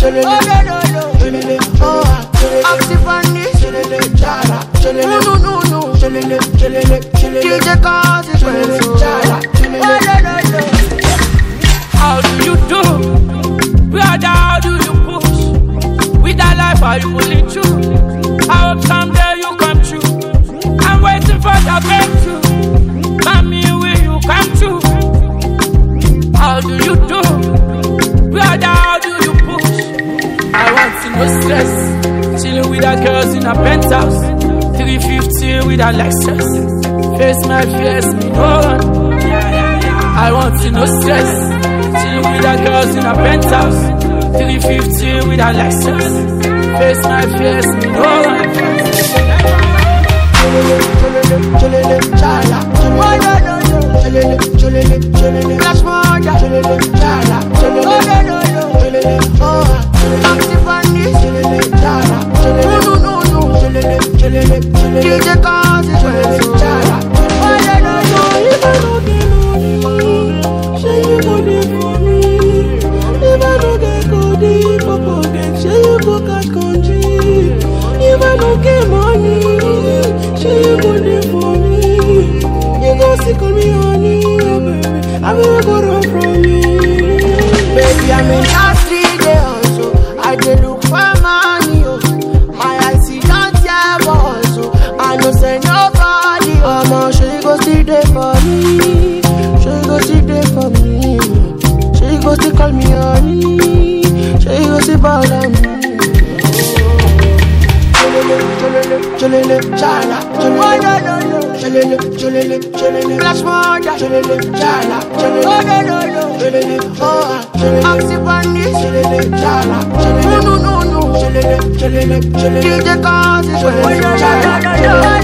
How do you do? Brother, how do you push? With that life, are you pulling through? I hope someday you come true. I'm waiting for the breakthrough. Mommy, will you come true? How do you do? Brother, how do you push? I want to no stress. Chilling with the girls in a penthouse. 350 with a Lexus. Face my fears, me no one. I want to no stress. Chilling with the girls in a penthouse. 350 with a Lexus. Face my fears, me no one. Call me honey, baby. I will go run from me. Baby, I'm in last 3 days also. I did look for money, oh. My eyes see don't have also. I know say nobody, oh man, she go still there for me. She go still there for me. She go still call me honey. She go still ball on me. Chala, Flash murder, chala, Oxybani, chala, no, DJ Cause, chala.